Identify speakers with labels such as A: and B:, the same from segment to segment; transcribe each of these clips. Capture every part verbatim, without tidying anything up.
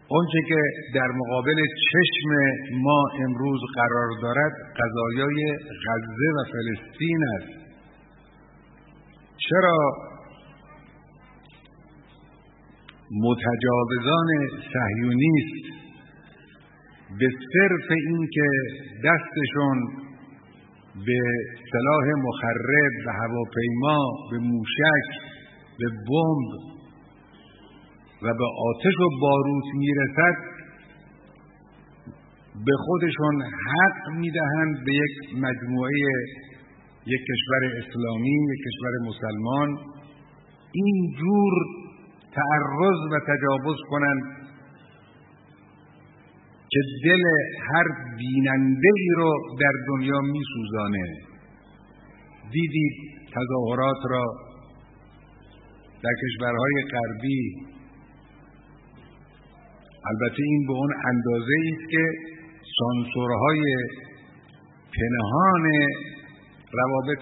A: اونچه که در مقابل چشم ما امروز قرار دارد قضایای غزه و فلسطین است. چرا متجاوزان صهیونیست به صرف این که دستشون به سلاح مخرب، به هواپیما، به موشک، به بمب و به آتش و باروت میرسد به خودشون حق میدهند به یک مجموعه، یک کشور اسلامی، یک کشور مسلمان این جور تعرض و تجاوز کنند که دل هر بیننده ای رو در دنیا میسوزانه. دیدید تظاهرات را در کشورهای غربی، البته این به اون اندازه است که سانسورهای پنهان روابط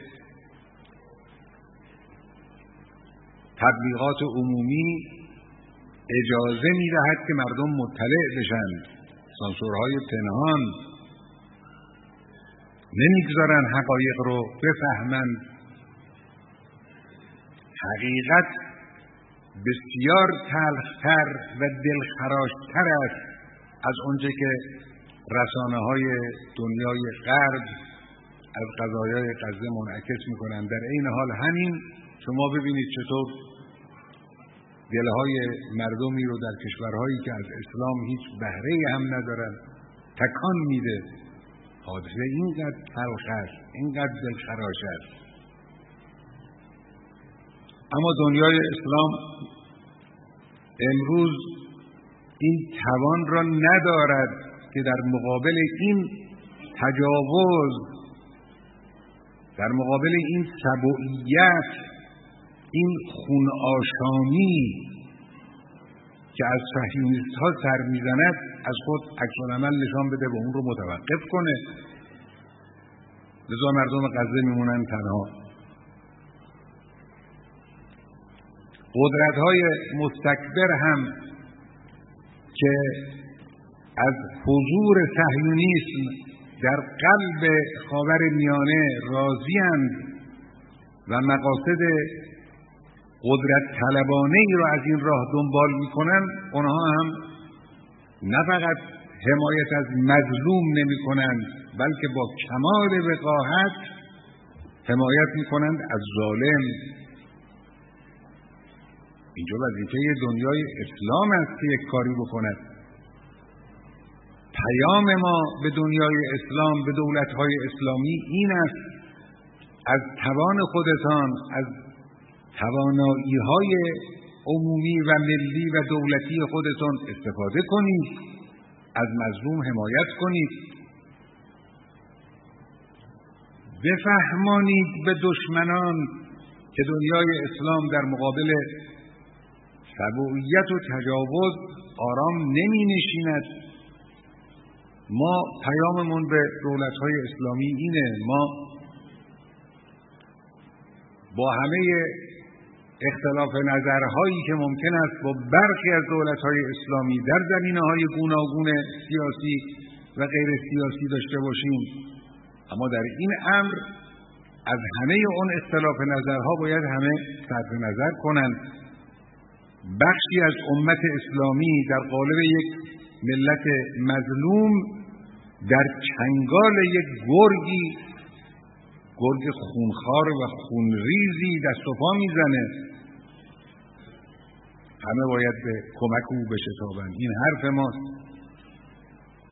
A: تبلیغات عمومی اجازه می‌دهد که مردم مطلع بشن. سانسورهای پنهان نمیگذارن حقایق رو بفهمند. حقیقت بسیار تلختر و دلخراشتر است از اونچه که رسانه‌های دنیای غرب از قضایای غزه منعکس می‌کنند. در این حال همین شما ببینید چطور دلهای مردمی رو در کشورهایی که از اسلام هیچ بهره‌ای هم ندارن تکان میده. حادثه اینقدر تلخ است، اینقدر دلخراش است. اما دنیای اسلام امروز این توان را ندارد که در مقابل این تجاوز، در مقابل این سبوعیت، این خون آشامی که از صهیونیست ها سر میزند از خود عکس العمل نشان بده و اون رو متوقف کنه. لذا مردم غزه میمونن تنها. قدرت های مستکبر هم که از حضور صهیونیسم در قلب خاورمیانه راضی‌اند و مقاصد قدرت طلبانه ای را از این راه دنبال میکنن، اونها هم نه فقط حمایت از مظلوم نمیکنند بلکه با کمال وقاحت حمایت میکنند از ظالم. اینجا وظیفه دنیای اسلام است که یک کاری بکند. پیام ما به دنیای اسلام، به دولت‌های اسلامی این است: از توان خودتان، از توانایی‌های عمومی و ملی و دولتی خودتان استفاده کنید، از مظلوم حمایت کنید، بفهمانید به دشمنان که دنیای اسلام در مقابل سبوعیت و تجاوز آرام نمی نشیند. ما پیاممون به دولت‌های اسلامی اینه: ما با همه اختلاف نظرهایی که ممکن است با برخی از دولت‌های اسلامی در زمینه‌های گوناگون سیاسی و غیر سیاسی داشته باشیم، اما در این امر از همه اون اختلاف نظرها باید همه صرف نظر کنند. بخشی از امت اسلامی در قالب یک ملت مظلوم در چنگال یک گرگی، گرگ خونخوار و خونریزی دست و پا میزنه. همه باید به کمک او بشتابند. این حرف ماست.